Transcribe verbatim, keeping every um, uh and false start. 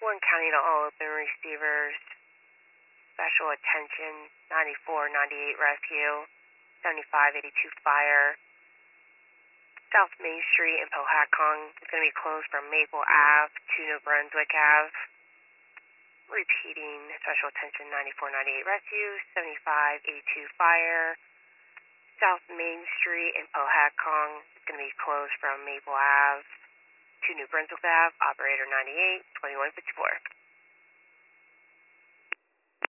Warren County to all open receivers. Special attention, ninety-four ninety-eight rescue, seventy-five eighty-two fire. South Main Street in Pohatcong is going to be closed from Maple Ave to New Brunswick Ave. Repeating, special attention, ninety-four ninety-eight rescue, seventy-five eighty-two fire. South Main Street in Pohatcong is going to be closed from Maple Ave to New Brunswick Ave. Operator ninety-eight twenty-one fifty-four.